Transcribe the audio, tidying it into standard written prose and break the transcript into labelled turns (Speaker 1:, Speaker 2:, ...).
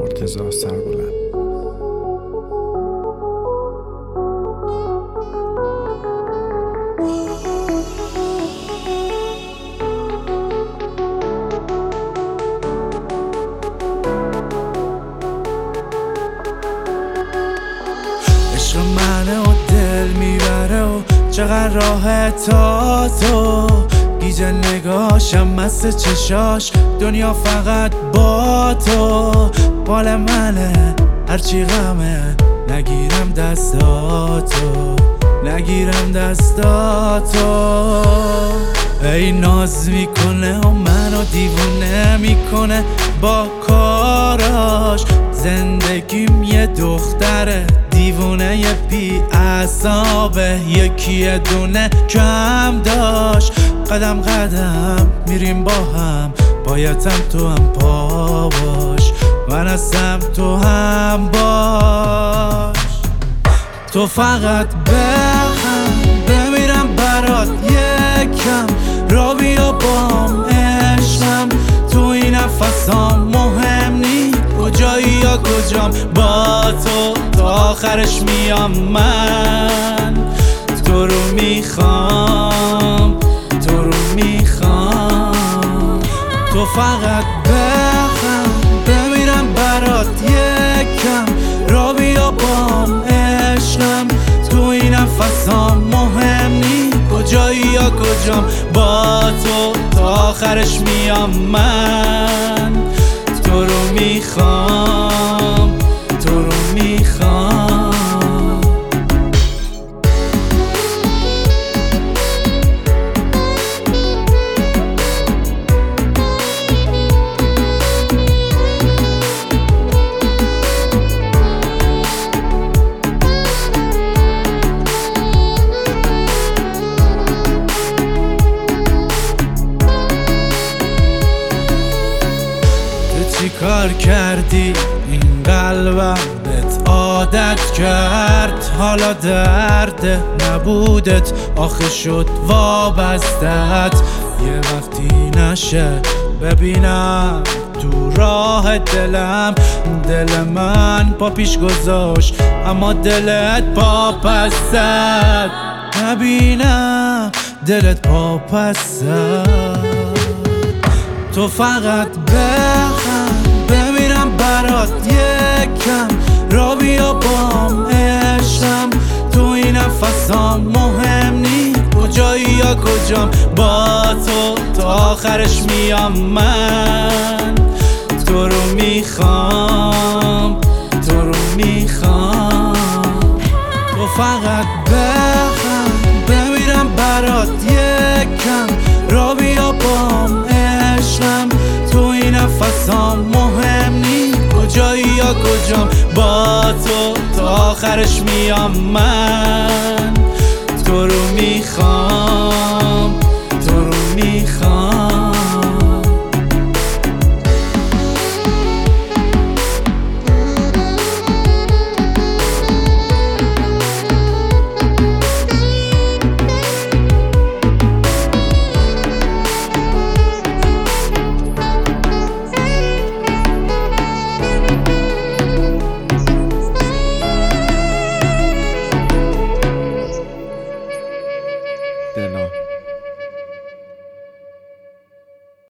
Speaker 1: مرتضی سربلند.
Speaker 2: عشق منه و دل میبره و چقدر راحت تا تو گیجه نگاشم مست چشاش دنیا فقط با تو مال منه هرچی غمه نگیرم دستاتو نگیرم دستاتو ای ناز میکنه و منو دیوونه میکنه با کاراش زندگیم یه دختره دیوونه یه بی اعصابه یکی دونه کم داشت قدم قدم میریم با هم بایدم تو هم پا باش من هستم تو هم باش تو فقط بهم بمیرم برات یکم را بیا بام عشقم تو این نفسام مهم نی کجایی یا کجام با تو تا آخرش میام من تو رو میخوام تو رو میخوام تو فقط بهم بمیرم برات یکم را بیا بام عشقم تو این نفسام مهم نی کجایی یا کجام با تو تا آخرش میام من تو رو میخوام تو رو میخوام چی کار کردی این قلبم بهت عادت کرد حالا درد نبودت آخه شد وابستت یه وقتی نشه ببینم تو راه دلم دل من پا پیش گذاشت اما دلت پا پست نبینم دلت پا پست تو فقط بهم بمیرم برات یکم را بیا بام عشقم تو این نفسام مهم نی کجایی یا کجام با تو تا آخرش میام من تو رو میخوام تو رو میخوام تو فقط بهم بمیرم برات یکم را بیا بام عشقم تو این نفسام مهم نی کجایی یا کجام با تو تا آخرش میام من تو رو میخوام